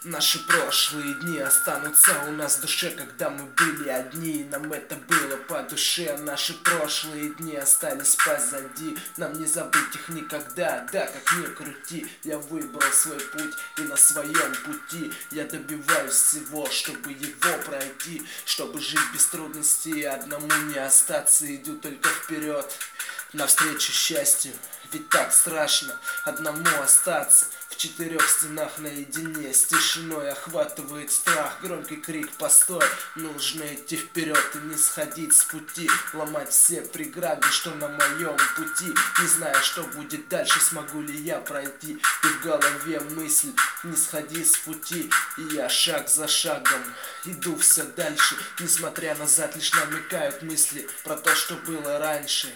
Наши прошлые дни останутся у нас в душе, когда мы были одни, и нам это было по душе. Наши прошлые дни остались позади, нам не забыть их никогда. Да, как ни крути, я выбрал свой путь, и на своем пути я добиваюсь всего, чтобы его пройти, чтобы жить без трудностей, одному не остаться. Иду только вперед, навстречу счастью. Ведь так страшно одному остаться в четырех стенах наедине. С тишиной охватывает страх, громкий крик «Постой!» Нужно идти вперед и не сходить с пути, ломать все преграды, что на моем пути. Не зная, что будет дальше, смогу ли я пройти. И в голове мысль «Не сходи с пути». И я шаг за шагом иду все дальше, несмотря назад, лишь намекают мысли про то, что было раньше.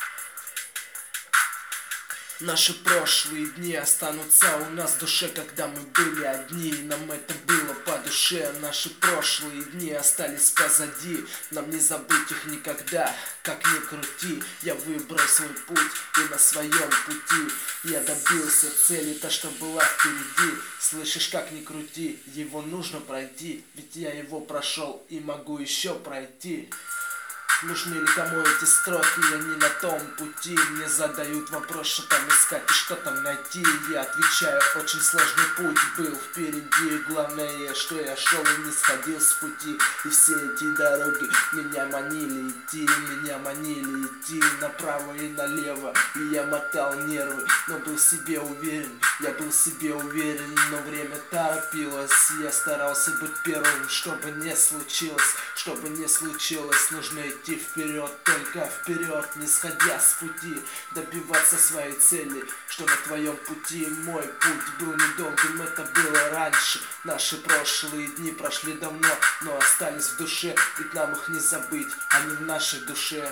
Наши прошлые дни останутся у нас в душе, когда мы были одни, и нам это было по душе. Наши прошлые дни остались позади, нам не забыть их никогда, как ни крути. Я выбрал свой путь, и на своем пути я добился цели, та, что была впереди. Слышишь, как ни крути, его нужно пройти, ведь я его прошел и могу еще пройти. Нужны ли кому эти строки, я не на том пути. Мне задают вопрос, что там искать и что там найти. Я отвечаю, очень сложный путь был впереди. Главное, что я шел и не сходил с пути. И все эти дороги меня манили идти направо и налево. И я мотал нервы, но был в себе уверен. Я был в себе уверен, но время торопилось. Я старался быть первым, чтобы не случилось. Нужно идти вперед, только вперед, не сходя с пути, добиваться своей цели, что на твоем пути. Мой путь был недолгим, это было раньше. Наши прошлые дни прошли давно, но остались в душе, ведь нам их не забыть, они в нашей душе.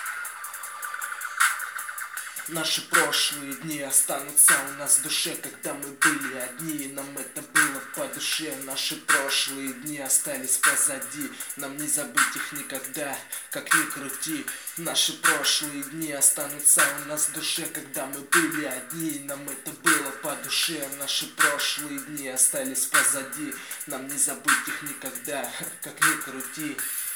Наши прошлые дни останутся у нас в душе, когда мы были одни, и нам это было по душе. Наши прошлые дни остались позади, нам не забыть их никогда, как ни крути. Наши прошлые дни останутся у нас в душе, когда мы были одни, и нам это было по душе. Наши прошлые дни остались позади, нам не забыть их никогда, как ни крути.